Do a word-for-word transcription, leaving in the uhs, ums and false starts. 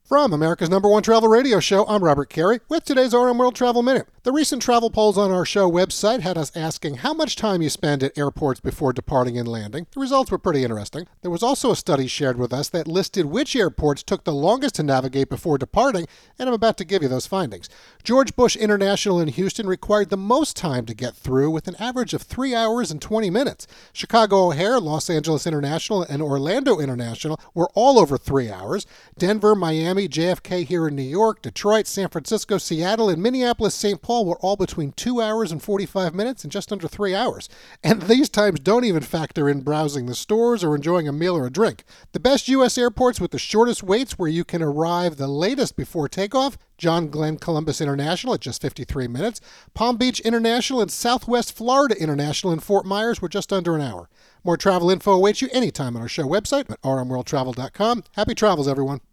From America's number one travel radio show, I'm Robert Carey with today's R M World Travel Minute. The recent travel polls on our show website had us asking how much time you spend at airports before departing and landing. The results were pretty interesting. There was also a study shared with us that listed which airports took the longest to navigate before departing, and I'm about to give you those findings. George Bush International in Houston required the most time to get through with an average of three hours and twenty minutes. Chicago O'Hare, Los Angeles International, and Orlando International were all over three hours. Denver, Miami, J F K here in New York, Detroit, San Francisco, Seattle, and Minneapolis, Saint Paul were all between two hours and forty-five minutes and just under three hours. And these times don't even factor in browsing the stores or enjoying a meal or a drink. The best U S airports with the shortest waits where you can arrive the latest before takeoff: John Glenn Columbus International at just fifty-three minutes. Palm Beach International and Southwest Florida International in Fort Myers were just under an hour. More travel info awaits you anytime on our show website at r m world travel dot com. Happy travels, everyone.